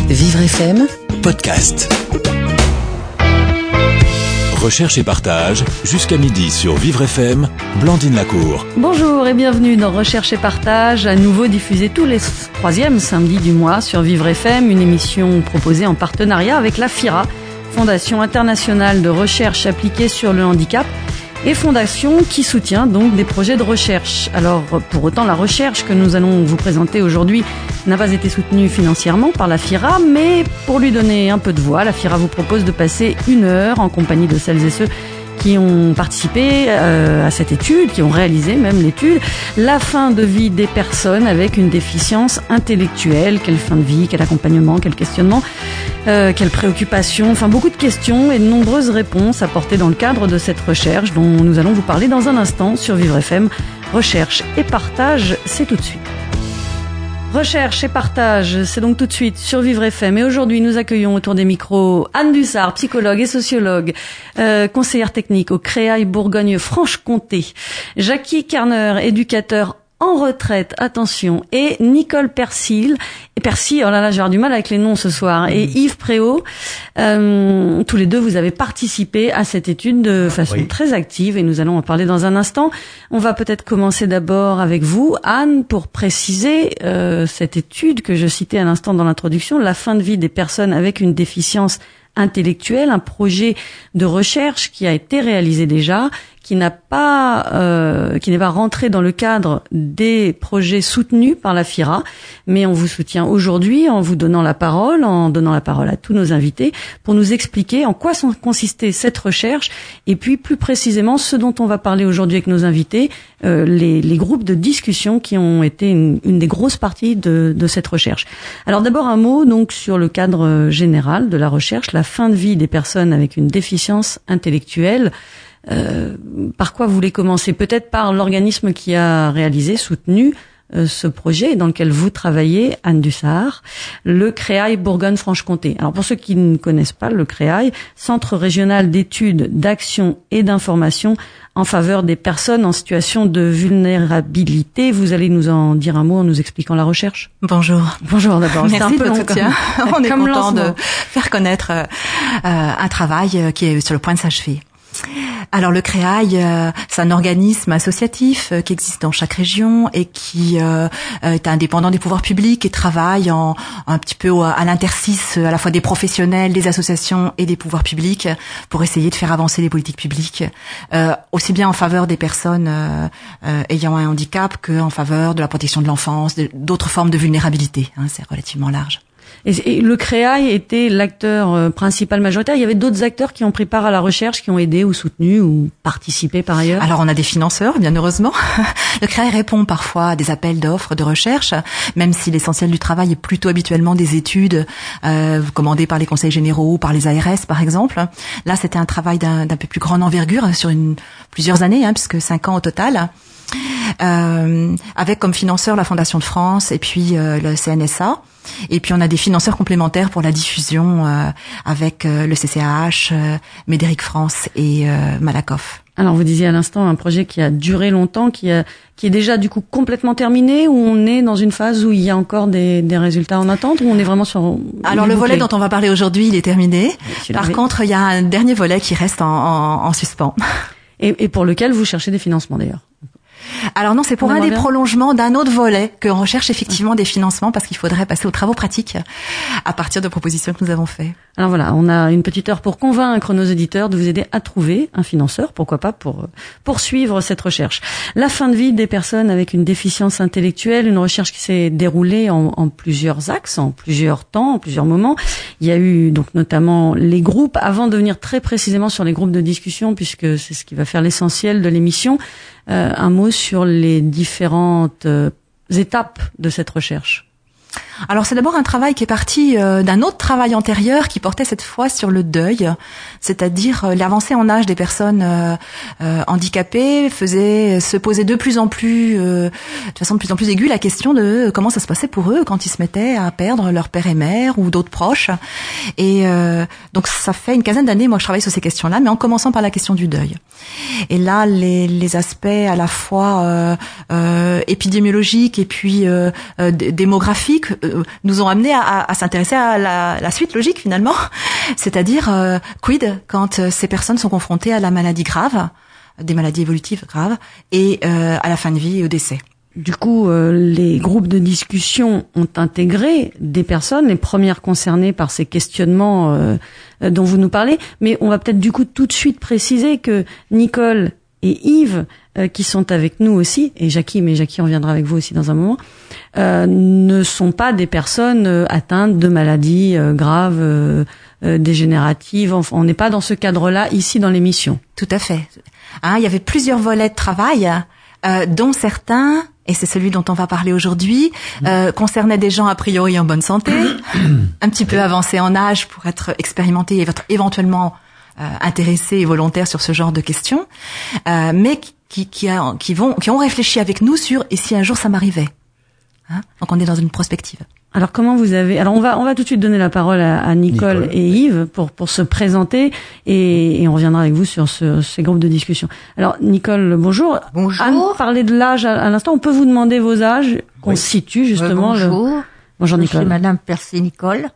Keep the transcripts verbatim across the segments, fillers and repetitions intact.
Vivre F M Podcast. Recherche et partage, jusqu'à midi sur Vivre F M, Blandine Lacour. Bonjour et bienvenue dans Recherche et partage, à nouveau diffusé tous les troisièmes samedis du mois sur Vivre F M, une émission proposée en partenariat avec la FIRA, Fondation internationale de recherche appliquée sur le handicap, et fondation qui soutient donc des projets de recherche. Alors, pour autant, la recherche que nous allons vous présenter aujourd'hui n'a pas été soutenue financièrement par la FIRA, mais pour lui donner un peu de voix, la FIRA vous propose de passer une heure en compagnie de celles et ceux qui ont participé euh, à cette étude, qui ont réalisé même l'étude, la fin de vie des personnes avec une déficience intellectuelle. Quelle fin de vie, quel accompagnement, quel questionnement, euh, quelles préoccupations, enfin beaucoup de questions et de nombreuses réponses apportées dans le cadre de cette recherche dont nous allons vous parler dans un instant sur Vivre F M. Recherche et partage, c'est tout de suite. Recherche et partage, c'est donc tout de suite sur Vivre F M. Et aujourd'hui, nous accueillons autour des micros Anne Dussard, psychologue et sociologue, euh, conseillère technique au Créail Bourgogne-Franche-Comté, Jackie Kerner, éducateur en retraite, attention, et Nicole Persil, et Persil, oh là là, j'ai avoir du mal avec les noms ce soir, et Yves Préau. Euh, tous les deux, vous avez participé à cette étude de façon oui. très active, et nous allons en parler dans un instant. On va peut-être commencer d'abord avec vous, Anne, pour préciser euh, cette étude que je citais à l'instant dans l'introduction, la fin de vie des personnes avec une déficience intellectuelle, un projet de recherche qui a été réalisé déjà, qui n'a pas, euh, qui n'est pas rentré dans le cadre des projets soutenus par la FIRA, mais on vous soutient aujourd'hui en vous donnant la parole, en donnant la parole à tous nos invités pour nous expliquer en quoi consistait cette recherche et puis plus précisément ce dont on va parler aujourd'hui avec nos invités, euh, les, les groupes de discussion qui ont été une, une des grosses parties de, de cette recherche. Alors d'abord un mot donc sur le cadre général de la recherche, la fin de vie des personnes avec une déficience intellectuelle. Euh, par quoi vous voulez commencer? Peut-être par l'organisme qui a réalisé, soutenu euh, ce projet dans lequel vous travaillez, Anne Dussard, le Créail Bourgogne-Franche-Comté. Alors pour ceux qui ne connaissent pas le Créail, Centre régional d'études, d'action et d'information en faveur des personnes en situation de vulnérabilité. Vous allez nous en dire un mot en nous expliquant la recherche? Bonjour. Bonjour d'abord. Merci de votre soutien. On est content lancement. de faire connaître euh, un travail qui est sur le point de s'achever. Alors le Créail, euh, c'est un organisme associatif euh, qui existe dans chaque région et qui euh, est indépendant des pouvoirs publics et travaille en, un petit peu à l'interstice à la fois des professionnels, des associations et des pouvoirs publics pour essayer de faire avancer les politiques publiques, euh, aussi bien en faveur des personnes euh, euh, ayant un handicap qu'en faveur de la protection de l'enfance, de, d'autres formes de vulnérabilité. Hein, c'est relativement large. Et, et le Créail était l'acteur euh, principal majoritaire. Il y avait d'autres acteurs qui ont pris part à la recherche, qui ont aidé ou soutenu ou participé par ailleurs. Alors on a des financeurs, bien heureusement. Le Créail répond parfois à des appels d'offres de recherche, même si l'essentiel du travail est plutôt habituellement des études euh, commandées par les conseils généraux ou par les A R S par exemple. Là c'était un travail d'un, d'un peu plus grande envergure sur une, plusieurs années, hein, puisque cinq ans au total. Euh, avec comme financeur la Fondation de France et puis euh, le C N S A. Et puis on a des financeurs complémentaires pour la diffusion euh, avec euh, le C C A H, euh, Médéric France et euh, Malakoff. Alors vous disiez à l'instant un projet qui a duré longtemps, qui, a, qui est déjà du coup complètement terminé, ou on est dans une phase où il y a encore des, des résultats en attente, ou on est vraiment sur... Alors le volet dont on va parler aujourd'hui, il est terminé. Par contre, il y a un dernier volet qui reste en, en, en suspens. Et, et pour lequel vous cherchez des financements d'ailleurs. Alors non, c'est pour un des bien. prolongements d'un autre volet que on recherche effectivement des financements parce qu'il faudrait passer aux travaux pratiques à partir de propositions que nous avons faites. Alors voilà, on a une petite heure pour convaincre nos éditeurs de vous aider à trouver un financeur, pourquoi pas, pour poursuivre cette recherche. La fin de vie des personnes avec une déficience intellectuelle, une recherche qui s'est déroulée en, en plusieurs axes, en plusieurs temps, en plusieurs moments. Il y a eu donc notamment les groupes, avant de venir très précisément sur les groupes de discussion, puisque c'est ce qui va faire l'essentiel de l'émission. Euh, un mot sur les différentes euh, étapes de cette recherche. Alors c'est d'abord un travail qui est parti euh, d'un autre travail antérieur qui portait cette fois sur le deuil, c'est-à-dire euh, l'avancée en âge des personnes euh, euh, handicapées faisait se poser de plus en plus, euh, de façon de plus en plus aiguë, la question de comment ça se passait pour eux quand ils se mettaient à perdre leur père et mère ou d'autres proches. Et euh, donc ça fait une quinzaine d'années, moi je travaille sur ces questions-là, mais en commençant par la question du deuil. Et là, les, les aspects à la fois euh, euh, épidémiologiques et puis euh, euh, démographiques euh, nous ont amené à, à, à s'intéresser à la, la suite logique finalement, c'est-à-dire euh, quid quand euh, ces personnes sont confrontées à la maladie grave, des maladies évolutives graves, et euh, à la fin de vie et au décès. Du coup, euh, les groupes de discussion ont intégré des personnes, les premières concernées par ces questionnements euh, dont vous nous parlez, mais on va peut-être du coup tout de suite préciser que Nicole et Yves, euh, qui sont avec nous aussi, et Jackie, mais Jackie on viendra avec vous aussi dans un moment, euh, ne sont pas des personnes euh, atteintes de maladies euh, graves, euh, euh, dégénératives. Enfin, on n'est pas dans ce cadre-là ici dans l'émission. Tout à fait. Hein, il y avait plusieurs volets de travail, euh, dont certains, et c'est celui dont on va parler aujourd'hui, euh, concernaient des gens a priori en bonne santé, un petit peu avancés en âge pour être expérimentés et éventuellement euh, intéressés et volontaires sur ce genre de questions, euh, mais qui, qui, a, qui, vont, qui ont réfléchi avec nous sur « et si un jour ça m'arrivait ?» hein. Donc on est dans une prospective. Alors comment vous avez alors on va on va tout de suite donner la parole à, à Nicole, Nicole et Yves pour pour se présenter et, et on reviendra avec vous sur ce, ces groupes de discussion. Alors Nicole, bonjour. Bonjour. Anne parlait de l'âge à, à l'instant. On peut vous demander vos âges qu'on oui. situe justement. Oui, bonjour. Le... Bonjour Nicole. Je suis Madame Percé Nicole.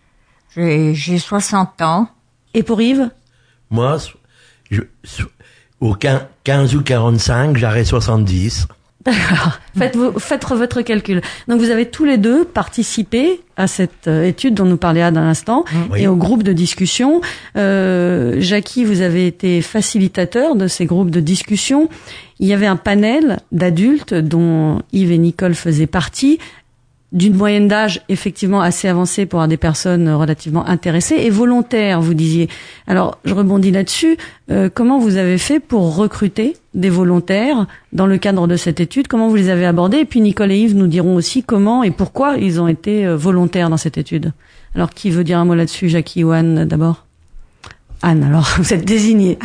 J'ai j'ai soixante ans. Et pour Yves? Moi, je, au quinze ou quarante-cinq, j'aurai soixante-dix. D'accord. Faites, vous, faites votre calcul. Donc vous avez tous les deux participé à cette étude dont nous parlait Anne à l'instant oui. et au groupe de discussion. Euh, Jackie, vous avez été facilitateur de ces groupes de discussion. Il y avait un panel d'adultes dont Yves et Nicole faisaient partie, d'une moyenne d'âge effectivement assez avancée pour avoir des personnes relativement intéressées et volontaires, vous disiez. Alors, je rebondis là-dessus. Euh, comment vous avez fait pour recruter des volontaires dans le cadre de cette étude? Comment vous les avez abordés? Et puis Nicole et Yves nous diront aussi comment et pourquoi ils ont été volontaires dans cette étude. Alors, qui veut dire un mot là-dessus? Jackie ou Anne d'abord? Anne, alors, vous êtes désignée.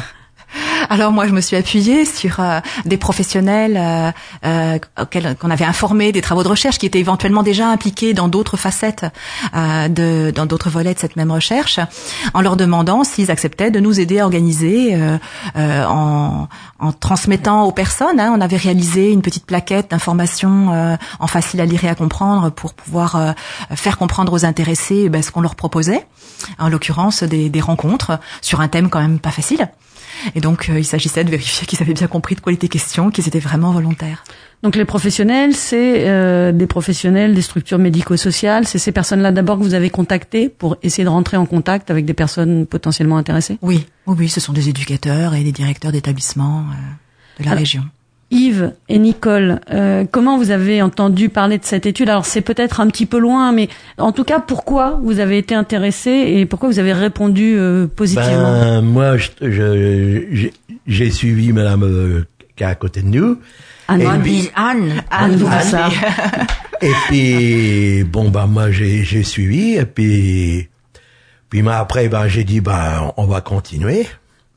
Alors moi, je me suis appuyée sur euh, des professionnels euh, euh, auxquels qu'on avait informés des travaux de recherche qui étaient éventuellement déjà impliqués dans d'autres facettes, euh, de, dans d'autres volets de cette même recherche, en leur demandant s'ils acceptaient de nous aider à organiser, euh, euh, en, en transmettant aux personnes. Hein, on avait réalisé une petite plaquette d'informations euh, en facile à lire et à comprendre pour pouvoir euh, faire comprendre aux intéressés ben, ce qu'on leur proposait, en l'occurrence des, des rencontres sur un thème quand même pas facile. Et donc, euh, il s'agissait de vérifier qu'ils avaient bien compris de quoi il était question, qu'ils étaient vraiment volontaires. Donc, les professionnels, c'est euh, des professionnels des structures médico-sociales. C'est ces personnes-là d'abord que vous avez contactées pour essayer de rentrer en contact avec des personnes potentiellement intéressées? Oui, oui, oui, ce sont des éducateurs et des directeurs d'établissements euh, de la Alors, région. Yves et Nicole, euh, comment vous avez entendu parler de cette étude? Alors c'est peut-être un petit peu loin, mais en tout cas, pourquoi vous avez été intéressé et pourquoi vous avez répondu euh, positivement? Ben, moi, je, je, j'ai, j'ai suivi Madame euh, qui est à côté de nous. Anne, et Anne, puis, Anne, Anne, Anne, ça. Et puis, bon, ben moi, j'ai, j'ai suivi et puis, puis ben, après, ben j'ai dit, ben on va continuer.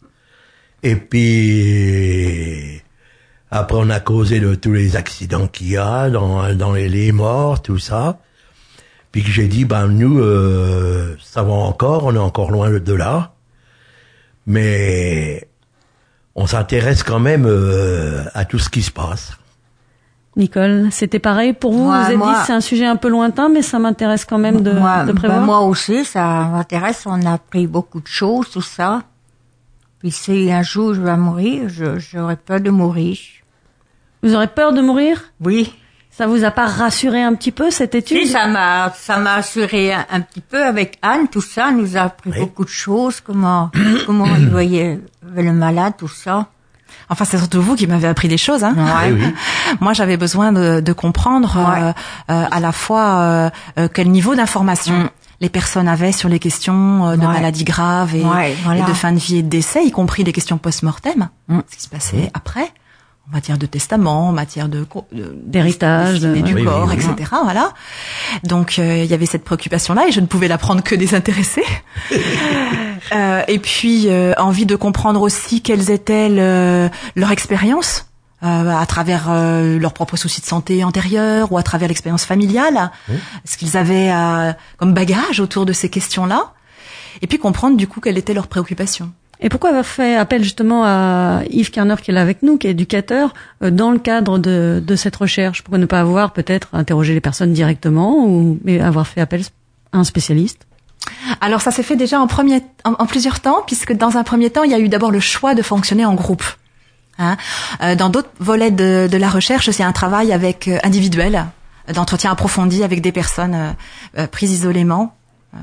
Et puis. Après, on a causé de tous les accidents qu'il y a, dans, dans les, les morts, tout ça. Puis que j'ai dit, ben nous, euh, ça va encore, on est encore loin de là. Mais on s'intéresse quand même euh, à tout ce qui se passe. Nicole, c'était pareil pour vous? Moi, vous avez moi, dit c'est un sujet un peu lointain, mais ça m'intéresse quand même de, moi, de prévoir. Ben moi aussi, ça m'intéresse. On a appris beaucoup de choses, tout ça. Puis si un jour je vais mourir, je, j'aurais peur de mourir. Vous aurez peur de mourir? Oui. Ça vous a pas rassuré un petit peu, cette étude? Si, ça m'a, ça m'a assuré un, un petit peu avec Anne, tout ça, nous a appris oui. beaucoup de choses, comment, comment il voyait le malade, tout ça. Enfin, c'est surtout vous qui m'avez appris des choses, hein. Ouais. Oui, oui. Moi, j'avais besoin de, de comprendre, ouais. euh, euh, à la fois, euh, euh, quel niveau d'information mm. les personnes avaient sur les questions euh, de ouais. maladies graves et, ouais, voilà. et de fin de vie et de décès, y compris les questions post-mortem, mm. ce qui se passait mm. après. En matière de testament, en matière de, de d'héritage, de, du oui, corps, oui, oui. et cetera. Voilà. Donc il euh, y avait cette préoccupation-là et je ne pouvais la prendre que des intéressés. euh, et puis euh, envie de comprendre aussi quelles étaient le, leur expérience euh, à travers euh, leurs propres soucis de santé antérieurs ou à travers l'expérience familiale, oui. ce qu'ils avaient euh, comme bagage autour de ces questions-là. Et puis comprendre du coup quelles étaient leurs préoccupations. Et pourquoi avoir fait appel justement à Yves Kerner qui est là avec nous, qui est éducateur, euh, dans le cadre de, de cette recherche? Pourquoi ne pas avoir peut-être interrogé les personnes directement, ou mais avoir fait appel à un spécialiste? Alors ça s'est fait déjà en, premier, en, en plusieurs temps, puisque dans un premier temps, il y a eu d'abord le choix de fonctionner en groupe. Hein. Euh, dans d'autres volets de, de la recherche, c'est un travail avec euh, individuel, d'entretien approfondi avec des personnes euh, euh, prises isolément. Euh,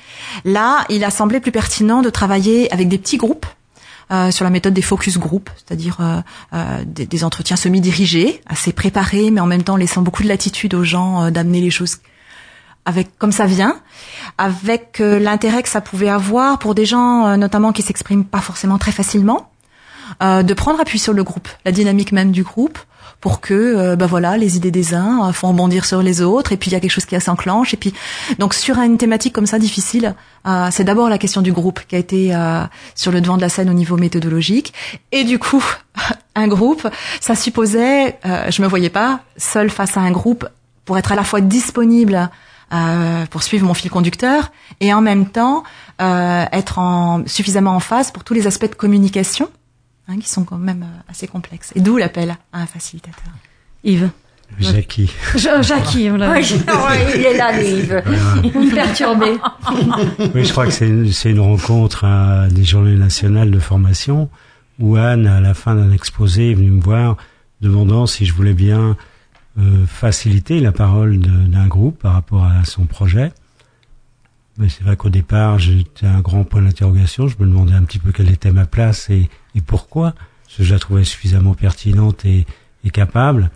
là, il a semblé plus pertinent de travailler avec des petits groupes euh, sur la méthode des focus group, c'est-à-dire euh, euh, des, des entretiens semi-dirigés, assez préparés, mais en même temps laissant beaucoup de latitude aux gens euh, d'amener les choses avec comme ça vient, avec euh, l'intérêt que ça pouvait avoir pour des gens euh, notamment qui s'expriment pas forcément très facilement, euh, de prendre appui sur le groupe, la dynamique même du groupe, pour que euh, ben voilà, les idées des uns euh, font rebondir sur les autres, et puis il y a quelque chose qui s'enclenche, et puis donc sur une thématique comme ça difficile, euh, c'est d'abord la question du groupe qui a été euh, sur le devant de la scène au niveau méthodologique, et du coup un groupe, ça supposait, euh, je me voyais pas seule face à un groupe pour être à la fois disponible Euh, pour suivre mon fil conducteur et en même temps euh, être en, suffisamment en phase pour tous les aspects de communication hein, qui sont quand même euh, assez complexes. Et d'où l'appel à un facilitateur. Yves. Jackie. Je, Jackie, on l'a Oui, il est là, Yves. Vous me perturbez. Oui, je crois que c'est une, c'est une rencontre à des journées nationales de formation où Anne, à la fin d'un exposé, est venue me voir demandant si je voulais bien Euh, faciliter la parole de, d'un groupe par rapport à son projet. Mais c'est vrai qu'au départ, j'étais un grand point d'interrogation. Je me demandais un petit peu quelle était ma place et, et pourquoi. Parce que je la trouvais suffisamment pertinente et, et capable.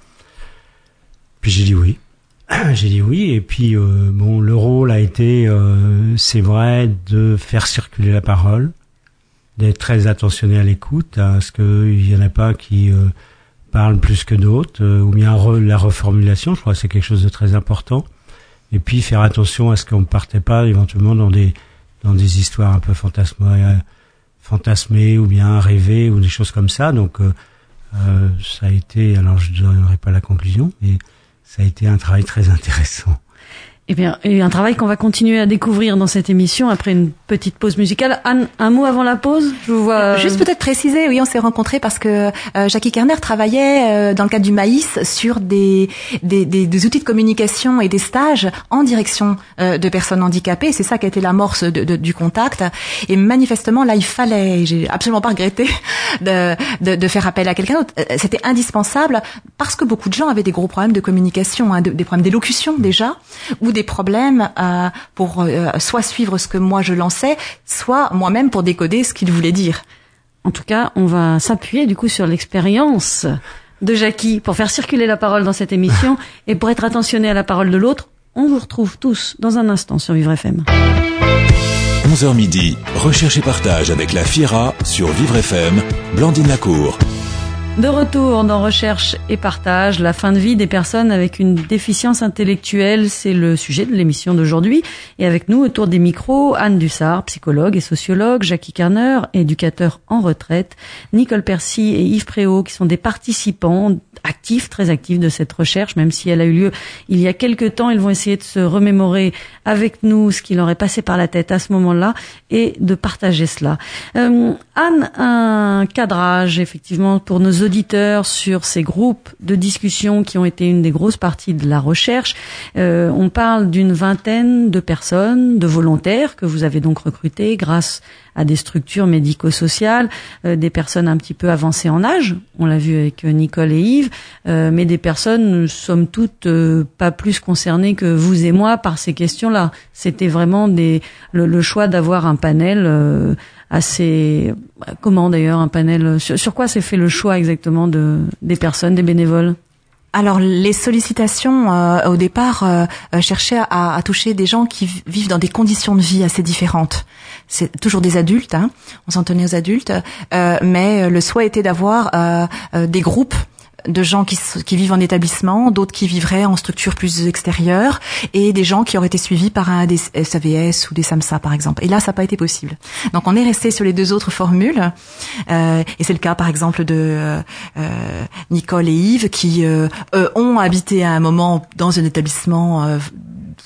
Puis j'ai dit oui. j'ai dit oui. Et puis, euh, bon, le rôle a été, euh, c'est vrai, de faire circuler la parole, d'être très attentionné à l'écoute, à ce qu'il n'y en a pas qui... Euh, parlent plus que d'autres, euh, ou bien re, la reformulation, je crois que c'est quelque chose de très important. Et puis faire attention à ce qu'on ne partait pas éventuellement dans des dans des histoires un peu fantasmées, fantasmées ou bien rêvées ou des choses comme ça. Donc euh, euh, ça a été, alors je ne donnerai pas la conclusion, mais ça a été un travail très intéressant. Eh bien, et un travail qu'on va continuer à découvrir dans cette émission après une petite pause musicale. Anne, un mot avant la pause? Je vous vois... Juste peut-être préciser, oui, on s'est rencontrés parce que euh, Jackie Kerner travaillait euh, dans le cadre du Maïs sur des, des, des, des outils de communication et des stages en direction euh, de personnes handicapées. C'est ça qui a été l'amorce de, de, du contact. Et manifestement, là, il fallait, et j'ai absolument pas regretté de, de, de faire appel à quelqu'un d'autre. C'était indispensable parce que beaucoup de gens avaient des gros problèmes de communication, hein, de, des problèmes d'élocution déjà, ou des problèmes euh, pour euh, soit suivre ce que moi je lançais, soit moi-même pour décoder ce qu'il voulait dire. En tout cas, on va s'appuyer du coup sur l'expérience de Jackie pour faire circuler la parole dans cette émission et pour être attentionné à la parole de l'autre. On vous retrouve tous dans un instant sur Vivre F M. onze heures midi, recherche et partage avec la FIRA sur Vivre F M, Blandine Lacour. De retour dans Recherche et Partage, la fin de vie des personnes avec une déficience intellectuelle, c'est le sujet de l'émission d'aujourd'hui. Et avec nous, autour des micros, Anne Dussard, psychologue et sociologue, Jackie Kerner, éducateur en retraite, Nicole Percy et Yves Préau, qui sont des participants actifs, très actifs de cette recherche, même si elle a eu lieu il y a quelques temps. Ils vont essayer de se remémorer avec nous ce qui leur est passé par la tête à ce moment-là et de partager cela. Euh, Anne, un cadrage, effectivement, pour nos auditeurs sur ces groupes de discussion qui ont été une des grosses parties de la recherche. Euh, on parle d'une vingtaine de personnes, de volontaires que vous avez donc recrutés grâce à des structures médico-sociales, euh, des personnes un petit peu avancées en âge, on l'a vu avec Nicole et Yves, euh, mais des personnes, somme toute, euh, pas plus concernées que vous et moi par ces questions-là. C'était vraiment des, le, le choix d'avoir un panel euh, assez... Comment d'ailleurs un panel sur, sur quoi s'est fait le choix exactement de des personnes, des bénévoles? Alors les sollicitations euh, au départ euh, cherchaient à, à toucher des gens qui vivent dans des conditions de vie assez différentes. C'est toujours des adultes, hein, on s'en tenait aux adultes, euh, mais le souhait était d'avoir euh, euh, des groupes de gens qui, qui vivent en établissement, d'autres qui vivraient en structure plus extérieure, et des gens qui auraient été suivis par un des S A V S ou des SAMSA par exemple. Et là, ça n'a pas été possible. Donc on est resté sur les deux autres formules, euh, et c'est le cas par exemple de euh, euh, Nicole et Yves qui euh, eux, ont habité à un moment dans un établissement euh,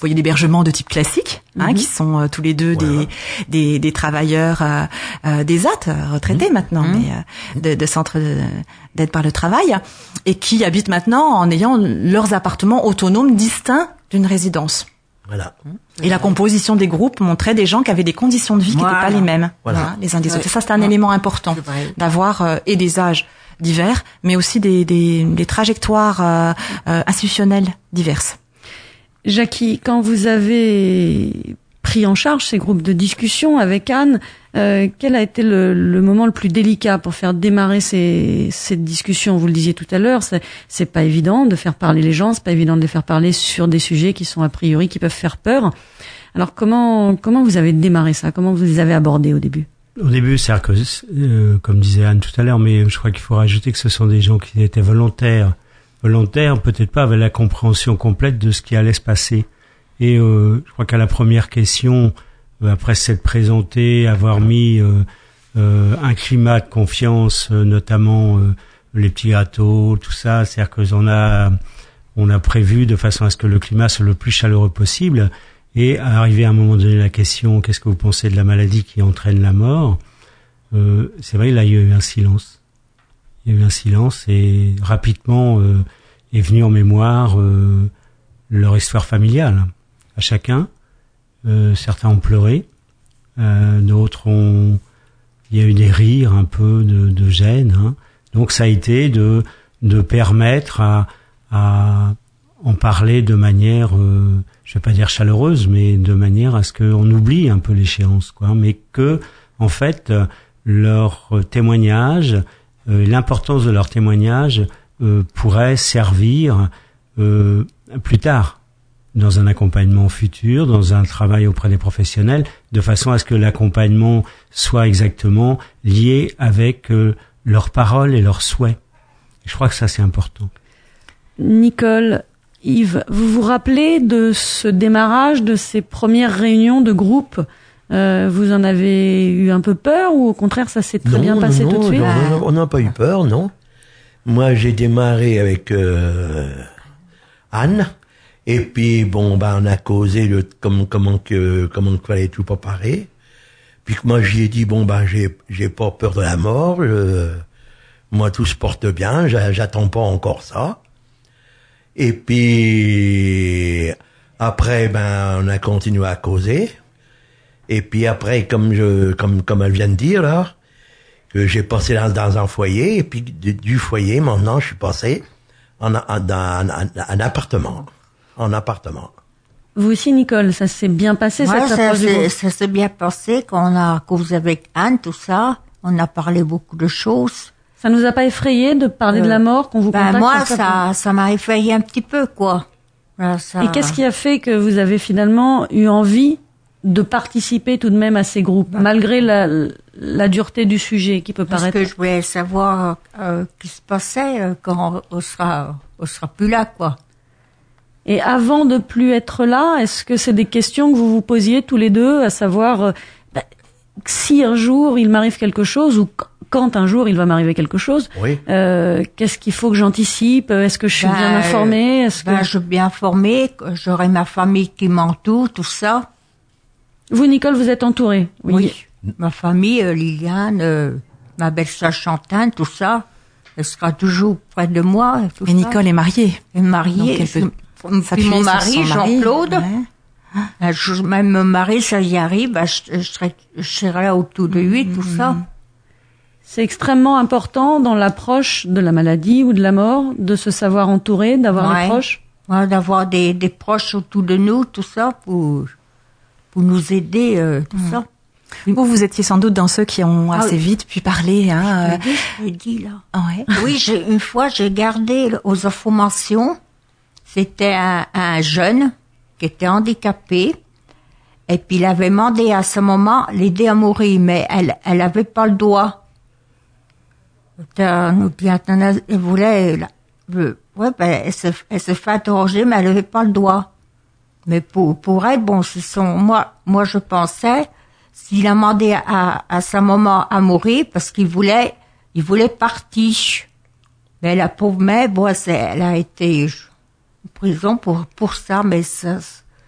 foyers d'hébergement de type classique, hein, Mm-hmm. qui sont euh, tous les deux Voilà. des, des des travailleurs euh, euh, des A T, retraités Mm-hmm. maintenant, mais euh, de, de centres de- d'aide par le travail, et qui habitent maintenant en ayant leurs appartements autonomes distincts d'une résidence. Voilà. Et la composition des groupes montrait des gens qui avaient des conditions de vie qui n'étaient Voilà. pas les mêmes, Voilà. hein, les uns des Ouais. autres. Ça, c'est un Ouais. élément important C'est vrai. d'avoir euh, et des âges divers, mais aussi des, des, des trajectoires euh, euh, institutionnelles diverses. Jackie, quand vous avez pris en charge ces groupes de discussion avec Anne, euh, quel a été le, le moment le plus délicat pour faire démarrer ces, cette discussion? Vous le disiez tout à l'heure, c'est, c'est pas évident de faire parler les gens, c'est pas évident de les faire parler sur des sujets qui sont a priori, qui peuvent faire peur. Alors comment comment vous avez démarré ça? Comment vous les avez abordés au début? Au début, c'est-à-dire que, euh, comme disait Anne tout à l'heure, mais je crois qu'il faut rajouter que ce sont des gens qui étaient volontaires. Volontaires, peut-être pas avec la compréhension complète de ce qui allait se passer. Et euh, je crois qu'à la première question, euh, après s'être présenté, avoir mis euh, euh, un climat de confiance, euh, notamment euh, les petits gâteaux, tout ça, c'est-à-dire qu'on a on a prévu de façon à ce que le climat soit le plus chaleureux possible. Et arrivé à un moment donné la question, qu'est-ce que vous pensez de la maladie qui entraîne la mort? euh, C'est vrai, là il y a eu un silence. Il y a eu un silence et rapidement euh, est venu en mémoire euh, leur histoire familiale à chacun. Euh, certains ont pleuré, euh, d'autres ont... Il y a eu des rires, un peu de, de gêne. Hein. Donc ça a été de, de permettre à, à en parler de manière, euh, je vais pas dire chaleureuse, mais de manière à ce qu'on oublie un peu l'échéance, quoi. Mais que, en fait, leur témoignage, euh, l'importance de leur témoignage euh, pourrait servir euh, plus tard dans un accompagnement futur, dans un travail auprès des professionnels, de façon à ce que l'accompagnement soit exactement lié avec euh, leurs paroles et leurs souhaits. Et je crois que ça, c'est important. Nicole, Yves, vous vous rappelez de ce démarrage, de ces premières réunions de groupe? euh, Vous en avez eu un peu peur ou au contraire ça s'est très Non, bien non, passé non, tout de suite? non, non, on n'a pas eu peur, non. Moi, j'ai démarré avec euh, Anne, et puis bon, bah, on a causé le comment comment que comment qu'il fallait tout préparer. Puis que moi, j'y ai dit bon, bah, j'ai j'ai pas peur de la mort. Je, moi, tout se porte bien. j'a- J'attends pas encore ça. Et puis après, ben, on a continué à causer. Et puis après, comme je comme comme elle vient de dire là, que j'ai passé dans, dans un foyer, et puis du, du foyer, maintenant, je suis passé en, en, dans un, un, un appartement. En appartement. Vous aussi, Nicole, ça s'est bien passé Moi, cette ça, approche du s'est- groupe? ça s'est bien passé quand on a causé avec Anne, tout ça. On a parlé beaucoup de choses. Ça nous a pas effrayé de parler de la mort, qu'on vous Ben, contacte moi, comme ça? ça, ça m'a effrayé un petit peu, quoi. Voilà, ça- Et qu'est-ce qui a fait que vous avez finalement eu envie de participer tout de même à ces groupes, malgré la, la dureté du sujet qui peut Parce paraître... que je voulais savoir euh, ce qui se passait euh, quand on sera, on sera plus là, quoi. Et avant de plus être là, est-ce que c'est des questions que vous vous posiez tous les deux, à savoir euh, bah, si un jour il m'arrive quelque chose ou qu- quand un jour il va m'arriver quelque chose, Oui. euh, qu'est-ce qu'il faut que j'anticipe? Est-ce que je suis Ben, bien informée? Est-ce que Ben, je suis bien informée, que j'aurai ma famille qui m'entoure, tout ça. vous, Nicole, vous êtes entourée? Oui. Ma famille, euh, Liliane, euh, ma belle-sœur Chantane, tout ça, elle sera toujours près de moi. et Tout Et ça. Nicole est mariée. est mariée. Donc, elle peut je- s'appuyer puis mon sur mari, son mari, Jean-Claude, ouais. un jour même mon mari, ça y arrive, ben, je, je, serai, je serai là autour de lui, tout ça. C'est extrêmement important dans l'approche de la maladie ou de la mort de se savoir entouré, d'avoir Ouais. des proches. Ouais, d'avoir des, des proches autour de nous, tout ça, pour, pour nous aider, euh, tout ça. Vous, vous étiez sans doute dans ceux qui ont Ah assez oui. vite pu parler. Hein, Je euh, l'ai dit, je l'ai dit, là. ouais. Oui, j'ai, une fois, j'ai gardé aux informations, c'était un, un jeune qui était handicapé, et puis il avait demandé à ce moment l'aider à mourir, mais elle, elle avait pas le droit. Elle elle voulait, elle, euh, ouais, ben, elle se, elle se fait interroger, mais elle avait pas le droit. Mais pour, pour elle, bon, ce sont, moi, moi, je pensais, s'il a demandé à, à sa maman à mourir, parce qu'il voulait, il voulait partir. Mais la pauvre mère, bon, c'est, elle a été en prison pour, pour ça, mais ça,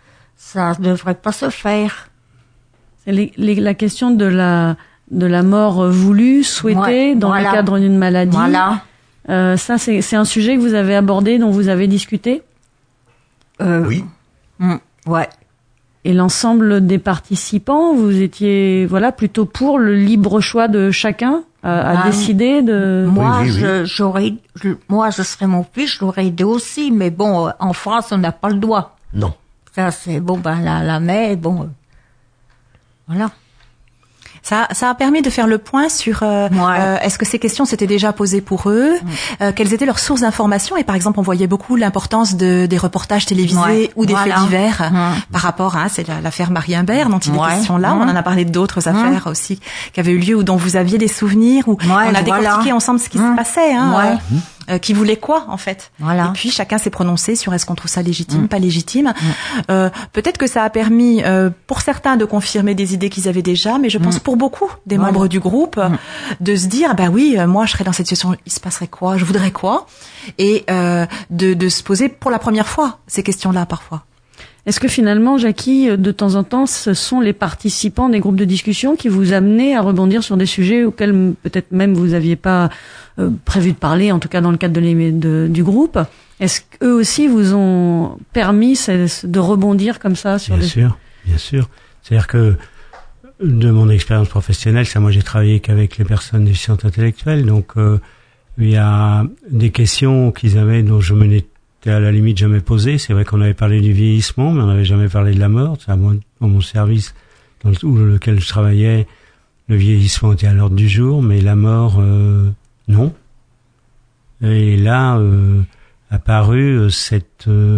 ça ne devrait pas se faire. C'est les, les, la question de la de la mort voulue, souhaitée Ouais, dans voilà. le cadre d'une maladie. Voilà. Euh, ça, c'est, c'est un sujet que vous avez abordé, dont vous avez discuté. Euh, Oui. hum, ouais. Et l'ensemble des participants, vous étiez voilà plutôt pour le libre choix de chacun à, à Ah, décider de. Moi, oui, oui. je, j'aurais, je, moi, je serais mon fils, je l'aurais aidé aussi, mais bon, euh, en France, on n'a pas le droit. Non. Ça, c'est bon, ben la, la mère, bon, euh, voilà. Ça, ça a permis de faire le point sur euh, Ouais. euh, est-ce que ces questions s'étaient déjà posées pour eux, euh, quelles étaient leurs sources d'information, et par exemple on voyait beaucoup l'importance de des reportages télévisés Ouais, ou des voilà. faits divers Hum. par rapport à c'est la- l'affaire Marie Imbert dont il est Ouais. question là. Hum. On en a parlé d'autres affaires aussi qui avaient eu lieu ou dont vous aviez des souvenirs, où Ouais, on a voilà. décortiqué ensemble ce qui se Hum. passait, hein, Ouais. euh, euh, qui voulait quoi en fait. Voilà. Et puis chacun s'est prononcé sur est-ce qu'on trouve ça légitime, pas légitime. Euh, peut-être que ça a permis euh, pour certains de confirmer des idées qu'ils avaient déjà, mais je pense pour beaucoup des Voilà. membres du groupe euh, de se dire bah oui, euh, moi je serais dans cette situation, il se passerait quoi, je voudrais quoi, et euh, de, de se poser pour la première fois ces questions-là parfois. Est-ce que finalement, Jackie, de temps en temps, ce sont les participants des groupes de discussion qui vous amenaient à rebondir sur des sujets auxquels peut-être même vous aviez pas euh, prévu de parler, en tout cas dans le cadre de l'é- de, du groupe? Est-ce qu'eux aussi vous ont permis c'est- de rebondir comme ça sur Bien des... sûr, bien sûr. C'est-à-dire que de mon expérience professionnelle, ça, moi, j'ai travaillé qu'avec les personnes déficientes intellectuelles, donc euh, il y a des questions qu'ils avaient dont je me n'étais à la limite jamais posé. C'est vrai qu'on avait parlé du vieillissement, mais on n'avait jamais parlé de la mort. C'est à moi, dans mon service dans le, où lequel je travaillais, le vieillissement était à l'ordre du jour, mais la mort, euh, non. Et là, euh, apparu euh, cette euh,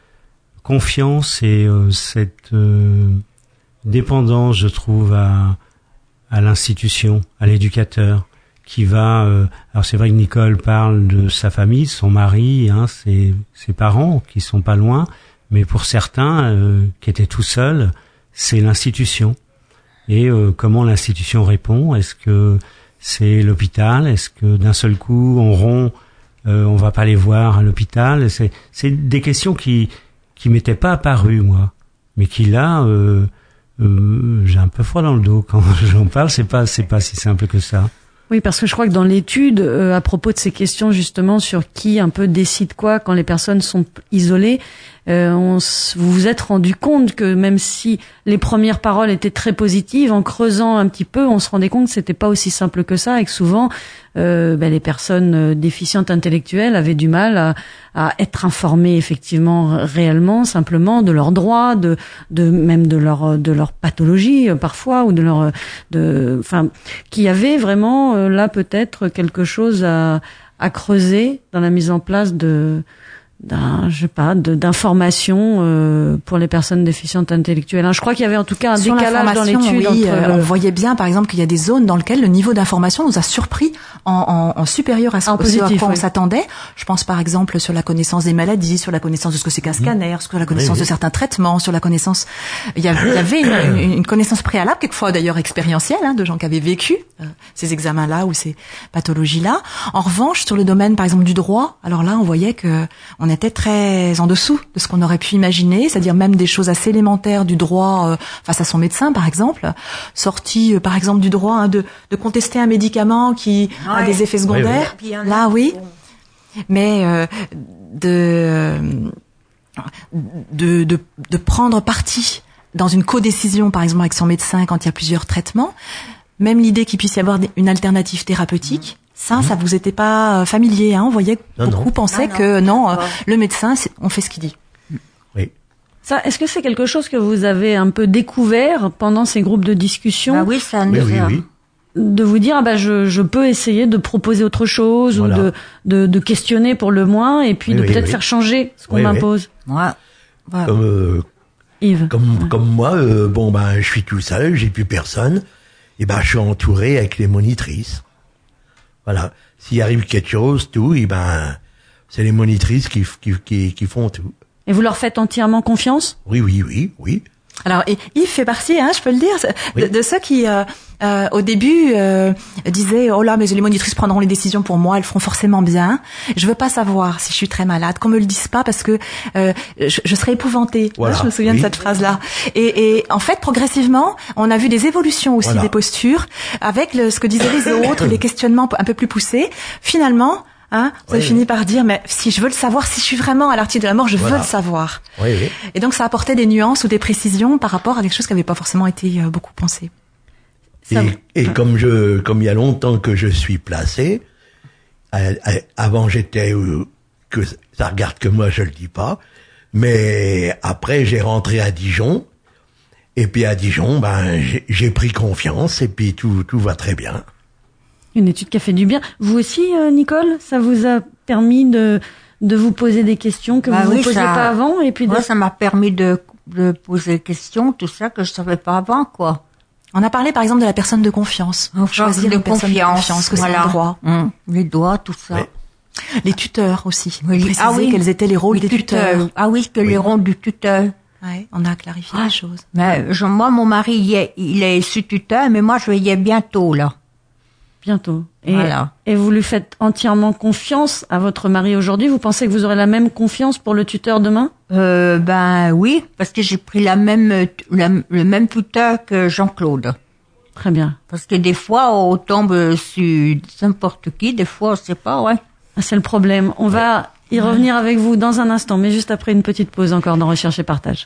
confiance et euh, cette euh, dépendance, je trouve, à, à l'institution, à l'éducateur, qui va... Euh, alors c'est vrai que Nicole parle de sa famille, son mari, hein, ses, ses parents, qui sont pas loin, mais pour certains, euh, qui étaient tout seuls, c'est l'institution. Et euh, comment l'institution répond? Est-ce que c'est l'hôpital? Est-ce que d'un seul coup, on rompt, euh, on va pas les voir à l'hôpital? C'est, c'est des questions qui qui m'étaient pas apparues, moi, mais qui là... Euh, Euh, j'ai un peu froid dans le dos quand j'en parle. C'est pas, c'est pas si simple que ça. Oui, parce que je crois que dans l'étude, euh, à propos de ces questions justement sur qui un peu décide quoi quand les personnes sont isolées, euh, on s- vous vous êtes rendu compte que même si les premières paroles étaient très positives, en creusant un petit peu, on se rendait compte que c'était pas aussi simple que ça et que souvent, euh, ben, les personnes euh, déficientes intellectuelles avaient du mal à, à être informées effectivement réellement, simplement de leurs droits, de, de même de leur de leur pathologie euh, parfois ou de leur de, enfin, qu'il y avait vraiment euh, là peut-être quelque chose à à creuser dans la mise en place de d'un, je sais pas, de, d'informations euh, pour les personnes déficientes intellectuelles. Hein, je crois qu'il y avait en tout cas un Sur décalage dans l'information, l'étude. oui, entre, euh, euh, on voyait bien, par exemple, qu'il y a des zones dans lesquelles le niveau d'information nous a surpris en, en, en supérieur à ce, En ce à positif, quoi on oui. s'attendait. Je pense par exemple sur la connaissance des maladies, sur la connaissance de ce que c'est qu'un scanner, sur la connaissance Oui, oui. de certains traitements, sur la connaissance. Il y avait, il y avait une, une, une connaissance préalable, quelquefois d'ailleurs expérientielle, hein, de gens qui avaient vécu euh, ces examens-là ou ces pathologies-là. En revanche, sur le domaine, par exemple, du droit, alors là, on voyait que on était très en dessous de ce qu'on aurait pu imaginer, c'est-à-dire même des choses assez élémentaires du droit euh, face à son médecin, par exemple, sorti euh, par exemple du droit hein, de, de contester un médicament qui a Ouais. des effets secondaires. Puis il y en a Là, qui oui. font- Mais euh, de, de de de prendre parti dans une codécision, par exemple avec son médecin quand il y a plusieurs traitements, même l'idée qu'il puisse y avoir des- une alternative thérapeutique. Ça, ça vous était pas euh, familier, hein? On voyait que Non, beaucoup non. pensaient Non, non, que non, euh, d'accord. le médecin, c'est- on fait ce qu'il dit. Oui. ça, est-ce que c'est quelque chose que vous avez un peu découvert pendant ces groupes de discussion, Bah oui, ça nous Oui, oui, a- oui. de vous dire ah bah je je peux essayer de proposer autre chose Voilà. ou de, de de questionner pour le moins et puis Oui, de oui, peut-être oui. faire changer ce qu'on Oui, oui. m'impose. Ouais. Ouais. Comme, euh, Yves. comme, comme moi, euh, bon, ben, je suis tout seul, j'ai plus personne. Et ben, je suis entouré avec les monitrices. Voilà. S'il arrive quelque chose, tout, et ben, c'est les monitrices qui, qui, qui, qui font tout. Et vous leur faites entièrement confiance? Oui, oui, oui, oui. Alors Yves fait partie, hein, je peux le dire, de, oui. de ceux qui, euh, euh, au début, euh, disaient oh là, mais les monitrices prendront les décisions pour moi, elles feront forcément bien. Je veux pas savoir si je suis très malade, qu'on me le dise pas parce que euh, je, je serais épouvantée. Voilà. Je me souviens oui. de cette phrase-là. Et, et en fait, progressivement, on a vu des évolutions aussi voilà. des postures avec le, ce que disaient les autres, les questionnements un peu plus poussés. Finalement. Hein, vous avez oui, fini oui. par dire, mais si je veux le savoir, si je suis vraiment à l'article de la mort, je voilà. veux le savoir. Oui, oui. Et donc, ça apportait des nuances ou des précisions par rapport à quelque chose qui n'avait pas forcément été euh, beaucoup pensé. Et, et comme je, comme il y a longtemps que je suis placé, euh, euh, avant j'étais, euh, que ça regarde que moi, je le dis pas, mais après j'ai rentré à Dijon, et puis à Dijon, ben j'ai, j'ai pris confiance, et puis tout, tout va très bien. Une étude qui a fait du bien. Vous aussi, euh, Nicole, ça vous a permis de de vous poser des questions que bah vous ne oui, posiez ça, pas avant et puis de... ouais, ça m'a permis de de poser des questions, tout ça que je savais pas avant, quoi. On a parlé par exemple de la personne de confiance. On choisit une personne de confiance, que voilà. c'est le droit. Mmh. Les droits, tout ça. Oui. Les tuteurs aussi. Oui. Préciser Ah oui. quels étaient les rôles les des tuteurs. tuteurs. Ah oui, que oui. les rôles du tuteur. Ouais, on a clarifié ah. les choses. Mais je, moi, mon mari, il est, il est sous tuteur, mais moi, je vais y être bientôt là. Bientôt. Et, voilà. et vous lui faites entièrement confiance à votre mari aujourd'hui? Vous pensez que vous aurez la même confiance pour le tuteur demain? Euh, ben oui, parce que j'ai pris la même, la, le même tuteur que Jean-Claude. Très bien. Parce que des fois, on tombe sur n'importe qui, des fois, on sait pas, ouais. Ah, c'est le problème. On ouais. va y revenir avec vous dans un instant, mais juste après une petite pause encore dans Recherche et Partage.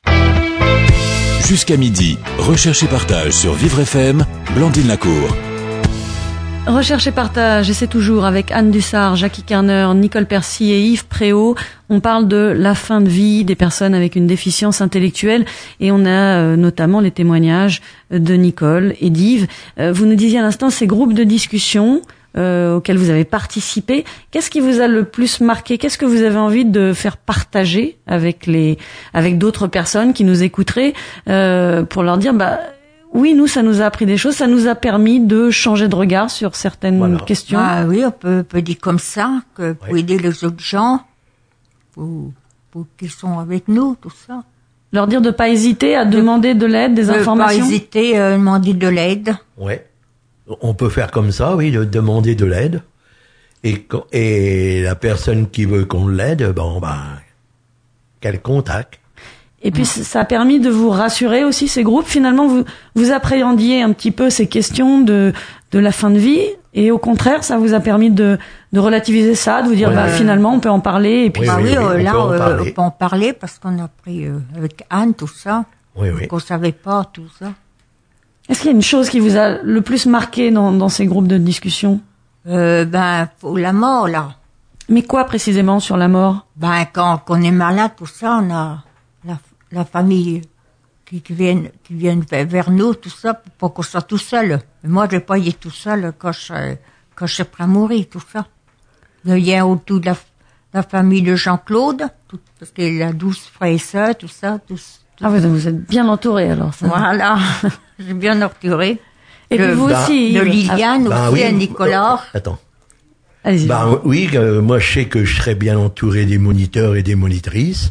Jusqu'à midi, Recherche et Partage sur Vivre F M, Blandine Lacour. Recherche et Partage, et c'est toujours avec Anne Dussard, Jackie Kerner, Nicole Percy et Yves Préau. On parle de la fin de vie des personnes avec une déficience intellectuelle et on a euh, notamment les témoignages de Nicole et d'Yves. Euh, vous nous disiez à l'instant ces groupes de discussion euh, auxquels vous avez participé. Qu'est-ce qui vous a le plus marqué? Qu'est-ce que vous avez envie de faire partager avec les avec d'autres personnes qui nous écouteraient euh, pour leur dire bah oui, nous, ça nous a appris des choses, ça nous a permis de changer de regard sur certaines voilà. questions. Ah oui, on peut, on peut dire comme ça, que pour oui. aider les autres gens, pour, pour qu'ils sont avec nous, tout ça. Leur dire de pas hésiter à de, demander de l'aide, des de informations. Pas hésiter à demander de l'aide. Ouais. On peut faire comme ça, oui, de demander de l'aide. Et, et la personne qui veut qu'on l'aide, bon, ben, qu'elle contacte. Et puis ça a permis de vous rassurer aussi, ces groupes. Finalement, vous vous appréhendiez un petit peu ces questions de de la fin de vie, et au contraire, ça vous a permis de de relativiser ça, de vous dire ouais. bah finalement on peut en parler. Et puis oui, bah, oui, oui euh, là on peut, euh, on peut en parler parce qu'on a pris euh, avec Anne tout ça, oui, oui. qu'on savait pas tout ça. Est-ce qu'il y a une chose qui vous a le plus marqué dans dans ces groupes de discussion? Euh, ben pour la mort là. Mais quoi précisément sur la mort? Ben quand qu'on est malade, tout ça, on a la la famille qui, qui viennent qui viennent vers nous, tout ça, pour pas qu'on soit tout seul. Mais moi, je vais pas y être tout seul quand je quand je suis prêt à mourir, tout ça. Il y a autour de la, la famille de Jean-Claude, tout, parce qu'il a douze frères et sœurs, tout ça. Tout, tout ah oui, donc vous êtes bien entouré alors. Ça. Voilà, j'ai bien entouré. Et de, puis vous bah, aussi. De Liliane bah, aussi, oui, à Nicolas. Euh, attends. Allez-y. Bah oui, euh, moi je sais que je serais bien entouré des moniteurs et des monitrices.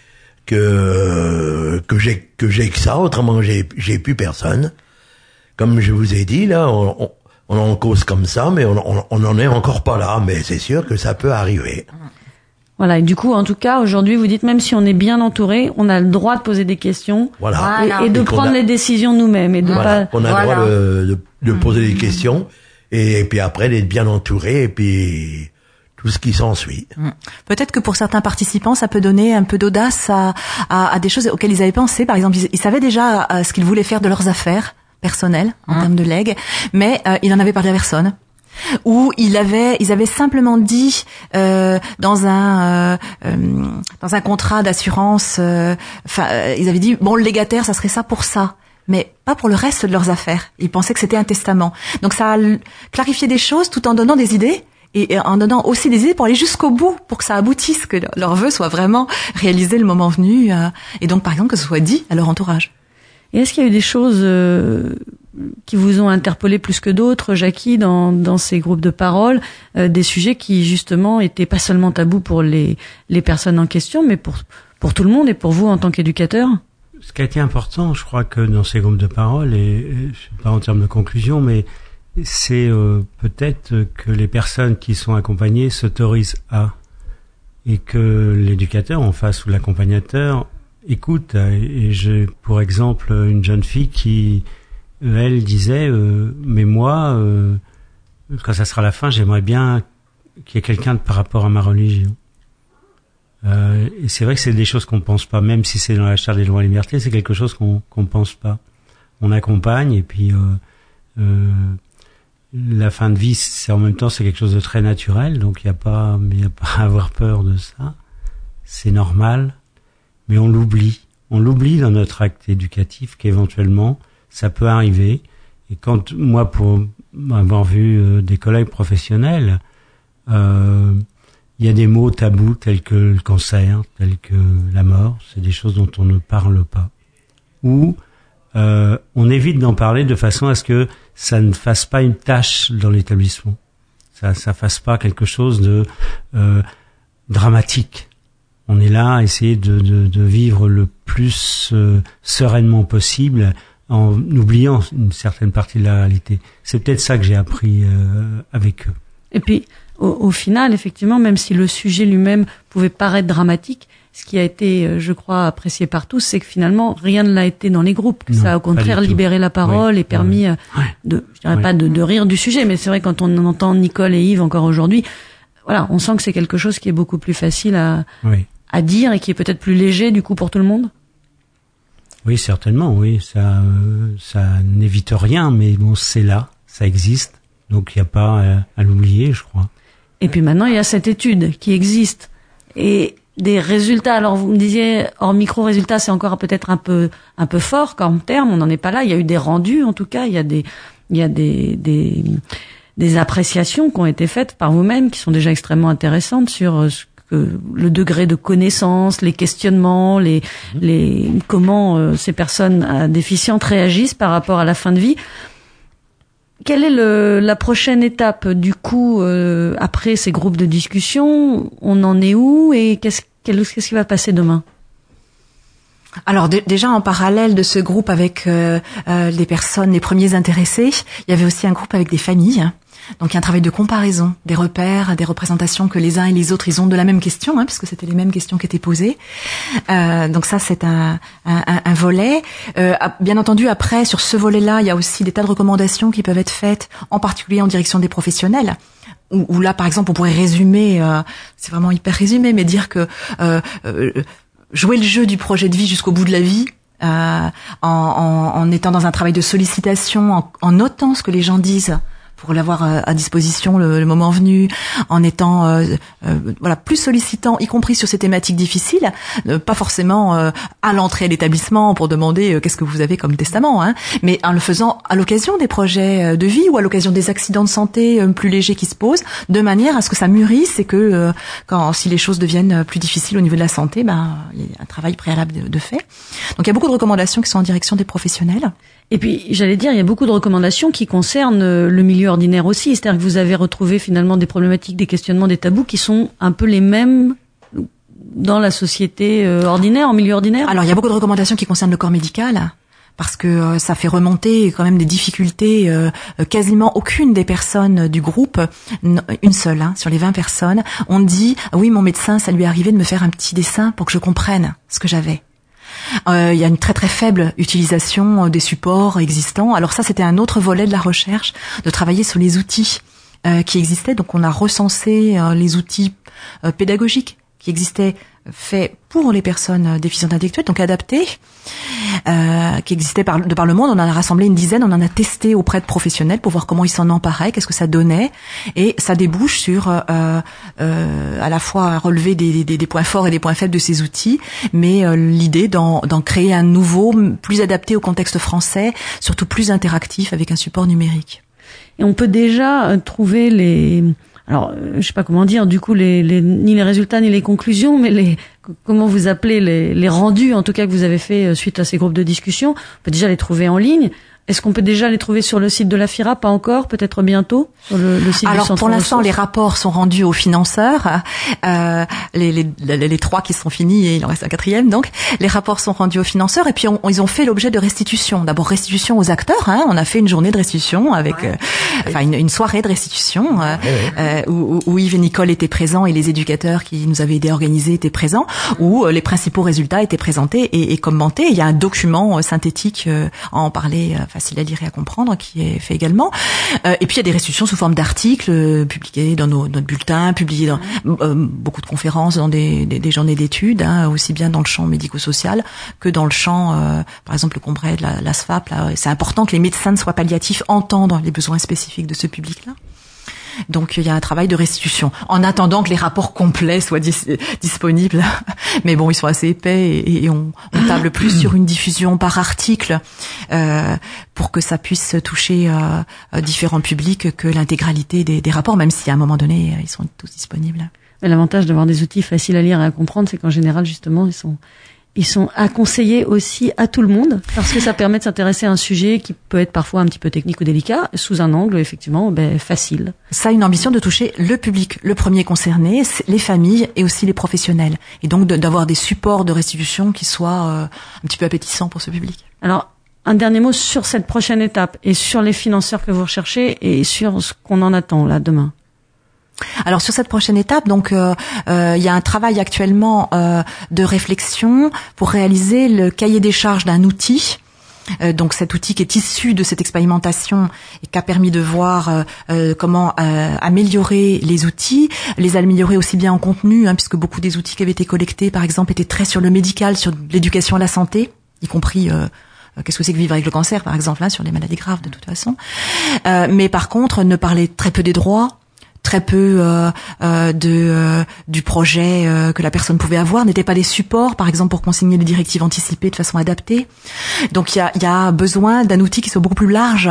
que que j'ai que j'ai que ça, autrement j'ai j'ai plus personne. Comme je vous ai dit là, on on, on en cause comme ça, mais on on on en est encore pas là, mais c'est sûr que ça peut arriver. Voilà, et du coup, en tout cas, aujourd'hui, vous dites même si on est bien entouré, on a le droit de poser des questions, voilà, et, et de et prendre a, les décisions nous-mêmes et de voilà, pas. On a voilà. le droit de de, de poser des questions et, et puis après d'être bien entouré et puis tout ce qui s'ensuit. Peut-être que pour certains participants, ça peut donner un peu d'audace à, à, à des choses auxquelles ils avaient pensé. Par exemple, ils, ils savaient déjà euh, ce qu'ils voulaient faire de leurs affaires personnelles en mmh. termes de legs, mais euh, ils n'en avaient parlé à personne. Ou ils avaient, ils avaient simplement dit euh, dans un euh, euh, dans un contrat d'assurance, euh, euh, ils avaient dit bon, le légataire, ça serait ça pour ça. Mais pas pour le reste de leurs affaires. Ils pensaient que c'était un testament. Donc ça a clarifié des choses tout en donnant des idées. Et en donnant aussi des idées pour aller jusqu'au bout, pour que ça aboutisse, que leur vœu soit vraiment réalisé le moment venu, euh, et donc par exemple que ce soit dit à leur entourage. Et est-ce qu'il y a eu des choses euh, qui vous ont interpellé plus que d'autres, Jackie, dans, dans ces groupes de parole, euh, des sujets qui justement étaient pas seulement tabous pour les, les personnes en question, mais pour, pour tout le monde et pour vous en tant qu'éducateur? ce qui a été important, je crois que dans ces groupes de parole, et, et je sais pas en termes de conclusion, mais c'est euh, peut-être que les personnes qui sont accompagnées s'autorisent à, et que l'éducateur en face ou l'accompagnateur écoute. Et j'ai pour exemple une jeune fille qui, elle, disait euh, mais moi, euh, quand ça sera la fin, j'aimerais bien qu'il y ait quelqu'un de, par rapport à ma religion. Euh, et c'est vrai que c'est des choses qu'on pense pas, même si c'est dans la Charte des droits et libertés, c'est quelque chose qu'on qu'on pense pas. On accompagne et puis euh, euh, la fin de vie, c'est en même temps c'est quelque chose de très naturel, donc il y a pas, il y a pas à avoir peur de ça. C'est normal, mais on l'oublie. On l'oublie dans notre acte éducatif qu'éventuellement ça peut arriver. Et quand moi, pour avoir vu euh, des collègues professionnels, euh, il y a des mots tabous tels que le cancer, tels que la mort. C'est des choses dont on ne parle pas. Ou euh, on évite d'en parler de façon à ce que ça ne fasse pas une tâche dans l'établissement. Ça, ça fasse pas quelque chose de euh, dramatique. On est là à essayer de, de, de vivre le plus euh, sereinement possible, en oubliant une certaine partie de la réalité. C'est peut-être ça que j'ai appris euh, avec eux. Et puis, au, au final, effectivement, même si le sujet lui-même pouvait paraître dramatique, ce qui a été, je crois, apprécié par tous, c'est que finalement, rien ne l'a été dans les groupes. Que non, ça a au contraire libéré la parole oui, et permis oui. de, je dirais oui. pas de, de rire du sujet, mais c'est vrai quand on entend Nicole et Yves encore aujourd'hui, voilà, on sent que c'est quelque chose qui est beaucoup plus facile à, oui. à dire et qui est peut-être plus léger du coup pour tout le monde. Oui, certainement, oui. Ça, euh, ça n'évite rien, mais bon, c'est là, ça existe, donc il n'y a pas à, à l'oublier, je crois. Et puis maintenant, il y a cette étude qui existe et des résultats. Alors vous me disiez hors micro résultats, c'est encore peut-être un peu un peu fort comme terme. On n'en est pas là. Il y a eu des rendus, en tout cas. Il y a des il y a des des des appréciations qui ont été faites par vous-même, qui sont déjà extrêmement intéressantes sur ce que le degré de connaissance, les questionnements, les mmh. les comment euh, ces personnes euh, déficientes réagissent par rapport à la fin de vie. Quelle est le, la prochaine étape du coup euh, après ces groupes de discussion? On en est où et qu'est-ce, qu'est-ce qui va passer demain? Alors d- déjà en parallèle de ce groupe avec euh, euh, les personnes, les premiers intéressés, il y avait aussi un groupe avec des familles. Donc il y a un travail de comparaison, des repères, des représentations que les uns et les autres ils ont de la même question, hein, puisque c'était les mêmes questions qui étaient posées. Euh, donc ça c'est un, un, un volet. Euh, bien entendu après sur ce volet-là il y a aussi des tas de recommandations qui peuvent être faites, en particulier en direction des professionnels. Où, où là par exemple on pourrait résumer, euh, c'est vraiment hyper résumé, mais dire que euh, euh, jouer le jeu du projet de vie jusqu'au bout de la vie. Euh, en, en, en étant dans un travail de sollicitation, en, en notant ce que les gens disent. Pour l'avoir à disposition le, le moment venu, en étant euh, euh, voilà plus sollicitant, y compris sur ces thématiques difficiles, euh, pas forcément euh, à l'entrée de l'établissement pour demander euh, qu'est-ce que vous avez comme testament, hein, mais en le faisant à l'occasion des projets de vie ou à l'occasion des accidents de santé euh, plus légers qui se posent, de manière à ce que ça mûrisse et que euh, quand si les choses deviennent plus difficiles au niveau de la santé, ben il y a un travail préalable de, de fait. Donc il y a beaucoup de recommandations qui sont en direction des professionnels. Et puis, j'allais dire, il y a beaucoup de recommandations qui concernent le milieu ordinaire aussi. C'est-à-dire que vous avez retrouvé finalement des problématiques, des questionnements, des tabous qui sont un peu les mêmes dans la société ordinaire, en milieu ordinaire. Alors, il y a beaucoup de recommandations qui concernent le corps médical, parce que euh, ça fait remonter quand même des difficultés. Euh, quasiment aucune des personnes du groupe, une seule, hein, sur les vingt personnes, ont dit « Oui, mon médecin, ça lui est arrivé de me faire un petit dessin pour que je comprenne ce que j'avais ». Euh, il y a une très très faible utilisation des supports existants. Alors ça, c'était un autre volet de la recherche, de travailler sur les outils euh, qui existaient. Donc on a recensé euh, les outils euh, pédagogiques qui existaient faits pour les personnes déficientes intellectuelles, donc adaptés, euh, qui existaient par, de par le monde. On en a rassemblé une dizaine, on en a testé auprès de professionnels pour voir comment ils s'en emparaient, qu'est-ce que ça donnait, et ça débouche sur euh, euh, à la fois relever des, des, des points forts et des points faibles de ces outils, mais euh, l'idée d'en, d'en créer un nouveau, plus adapté au contexte français, surtout plus interactif avec un support numérique. Et on peut déjà trouver les... Alors, je sais pas comment dire, du coup, les, les, ni les résultats ni les conclusions, mais les, comment vous appelez les, les rendus, en tout cas que vous avez fait suite à ces groupes de discussion, on peut déjà les trouver en ligne. Est-ce qu'on peut déjà les trouver sur le site de la FIRA? Pas encore, peut-être bientôt sur le, le site Alors, du centre pour l'instant, ressources. les rapports sont rendus aux financeurs. Euh, les, les, les, les trois qui sont finis et il en reste un quatrième. Donc, les rapports sont rendus aux financeurs et puis on, ils ont fait l'objet de restitution. D'abord, restitution aux acteurs. Hein, on a fait une journée de restitution avec, ouais. euh, enfin, une, une soirée de restitution euh, ouais. euh, où, où Yves et Nicole étaient présents et les éducateurs qui nous avaient aidés à organiser étaient présents, où euh, les principaux résultats étaient présentés et, et commentés. Il y a un document euh, synthétique euh, à en parler, euh, facile à lire et à comprendre, qui est fait également. Euh, et puis il y a des restitutions sous forme d'articles euh, publiés dans nos, notre bulletin, publiés dans euh, beaucoup de conférences, dans des, des, des journées d'études, hein, aussi bien dans le champ médico-social que dans le champ, euh, par exemple, le congrès de la, la S F A P. Là, c'est important que les médecins de soins palliatifs entendent les besoins spécifiques de ce public-là. Donc il y a un travail de restitution en attendant que les rapports complets soient dis- disponibles. Mais bon, ils sont assez épais et, et on, on table plus sur une diffusion par article euh, pour que ça puisse toucher euh, différents publics que l'intégralité des, des rapports, même si à un moment donné ils sont tous disponibles. Mais l'avantage d'avoir des outils faciles à lire et à comprendre, c'est qu'en général justement ils sont Ils sont à conseiller aussi à tout le monde parce que ça permet de s'intéresser à un sujet qui peut être parfois un petit peu technique ou délicat sous un angle effectivement ben, facile. Ça a une ambition de toucher le public, le premier concerné, les familles et aussi les professionnels. Et donc de, d'avoir des supports de restitution qui soient euh, un petit peu appétissants pour ce public. Alors, un dernier mot sur cette prochaine étape et sur les financeurs que vous recherchez et sur ce qu'on en attend là demain. Alors sur cette prochaine étape, donc euh, euh, il y a un travail actuellement euh, de réflexion pour réaliser le cahier des charges d'un outil. Euh, donc cet outil qui est issu de cette expérimentation et qui a permis de voir euh, euh, comment euh, améliorer les outils, les améliorer aussi bien en contenu, hein, puisque beaucoup des outils qui avaient été collectés, par exemple, étaient très sur le médical, sur l'éducation à la santé, y compris euh, qu'est-ce que c'est que vivre avec le cancer, par exemple, hein, sur les maladies graves de toute façon. Euh, mais par contre, ne parlait très peu des droits, très peu euh, euh, de euh, du projet euh, que la personne pouvait avoir, n'étaient pas des supports, par exemple, pour consigner les directives anticipées de façon adaptée. Donc il y a, y a besoin d'un outil qui soit beaucoup plus large.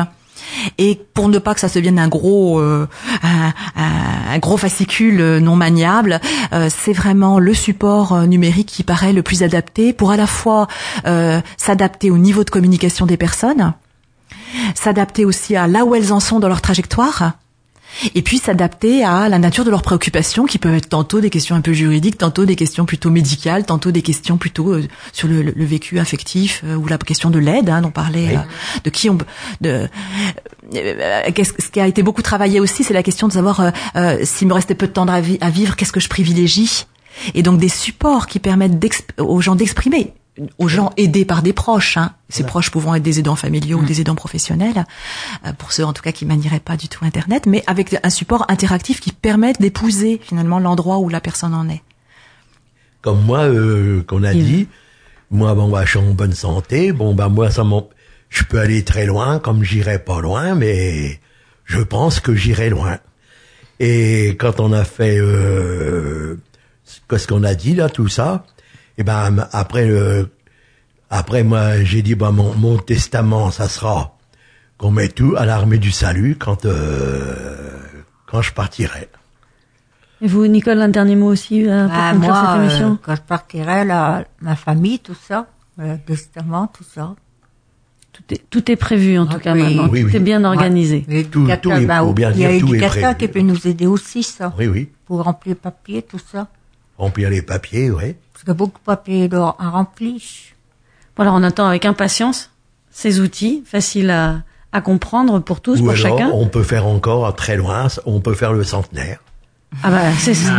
Et pour ne pas que ça se devienne un gros euh, un, un, un gros fascicule non maniable, euh, c'est vraiment le support euh, numérique qui paraît le plus adapté pour à la fois euh, s'adapter au niveau de communication des personnes, s'adapter aussi à là où elles en sont dans leur trajectoire, et puis s'adapter à la nature de leurs préoccupations qui peuvent être tantôt des questions un peu juridiques, tantôt des questions plutôt médicales, tantôt des questions plutôt euh, sur le, le vécu affectif euh, ou la question de l'aide, hein, dont parlait oui. euh, de qui on de euh, qu'est-ce, ce qui a été beaucoup travaillé aussi, c'est la question de savoir euh, euh, s'il me restait peu de temps à, vi- à vivre, qu'est-ce que je privilégie, et donc des supports qui permettent d'exp- aux gens d'exprimer, aux gens aidés par des proches, hein, ces ouais. proches pouvant être des aidants familiaux mmh. ou des aidants professionnels, euh, pour ceux en tout cas qui manieraient pas du tout Internet, mais avec un support interactif qui permette d'épouser finalement l'endroit où la personne en est. Comme moi, euh, qu'on a mmh. dit, moi bon bah je suis en bonne santé, bon bah moi ça m'en... je peux aller très loin, comme j'irai pas loin, mais je pense que j'irai loin. Et quand on a fait euh, ce qu'on a dit là, tout ça. Et ben après euh, après moi j'ai dit bah mon mon testament ça sera qu'on met tout à l'armée du salut quand euh, quand je partirai. Et vous Nicole, un dernier mot aussi euh, pour bah, conclure moi, cette émission. Euh, quand je partirai la ma famille tout ça, le testament tout ça. Tout est tout est prévu en ah, tout cas oui. maintenant, oui, tout oui. est bien organisé. Ouais. Tout, tout est, bah, faut bien il y a dire tout est l'éducateur prévu. qui peut nous aider aussi ça. Oui oui. Pour remplir les papiers tout ça. Remplir les papiers, oui. Parce qu'il y a beaucoup de papiers à remplir. Voilà, on attend avec impatience ces outils faciles à, à comprendre pour tous, Ou pour alors, chacun. On peut faire encore très loin, on peut faire le centenaire. Ah bah c'est ça.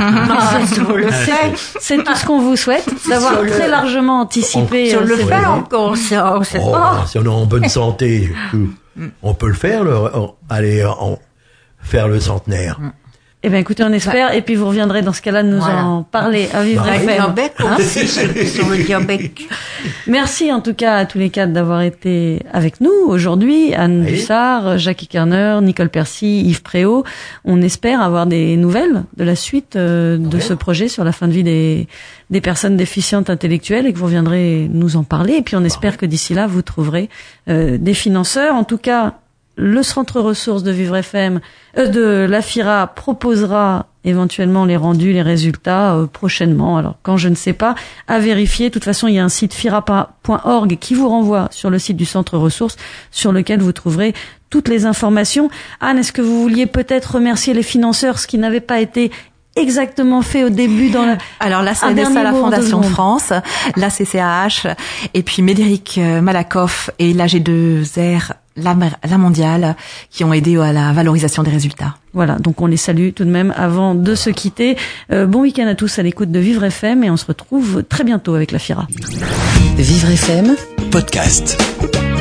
c'est, c'est tout ce qu'on vous souhaite, d'avoir sur très le... largement anticipé. On, sur le fait encore, ça, on sait oh, pas. Si on est en bonne santé, on peut le faire, le, aller en, faire le centenaire. Eh ben écoutez, on espère, bah, et puis vous reviendrez dans ce cas-là de nous voilà. en parler à Vivre bah, F M. Diabète, hein sur le diabète. Merci en tout cas à tous les quatre d'avoir été avec nous aujourd'hui. Anne oui. Bussard, Jackie Kerner, Nicole Percy, Yves Préau. On espère avoir des nouvelles de la suite euh, de oui. ce projet sur la fin de vie des, des personnes déficientes intellectuelles et que vous reviendrez nous en parler. Et puis on espère que d'ici là, vous trouverez euh, des financeurs. En tout cas, le centre ressources de Vivre F M, euh, de la FIRA proposera éventuellement les rendus, les résultats euh, prochainement. Alors quand je ne sais pas, à vérifier. De toute façon, il y a un site firapa point org qui vous renvoie sur le site du Centre Ressources, sur lequel vous trouverez toutes les informations. Anne, est-ce que vous vouliez peut-être remercier les financeurs, ce qui n'avait pas été exactement fait au début dans la... Alors la C N S A, la Fondation France, la C C A H, et puis Médéric Malakoff et l'A G deux R, la, la mondiale, qui ont aidé à la valorisation des résultats. Voilà, donc on les salue tout de même avant de se quitter. Euh, bon week-end à tous à l'écoute de Vivre F M et on se retrouve très bientôt avec la FIRA. Vivre F M, podcast.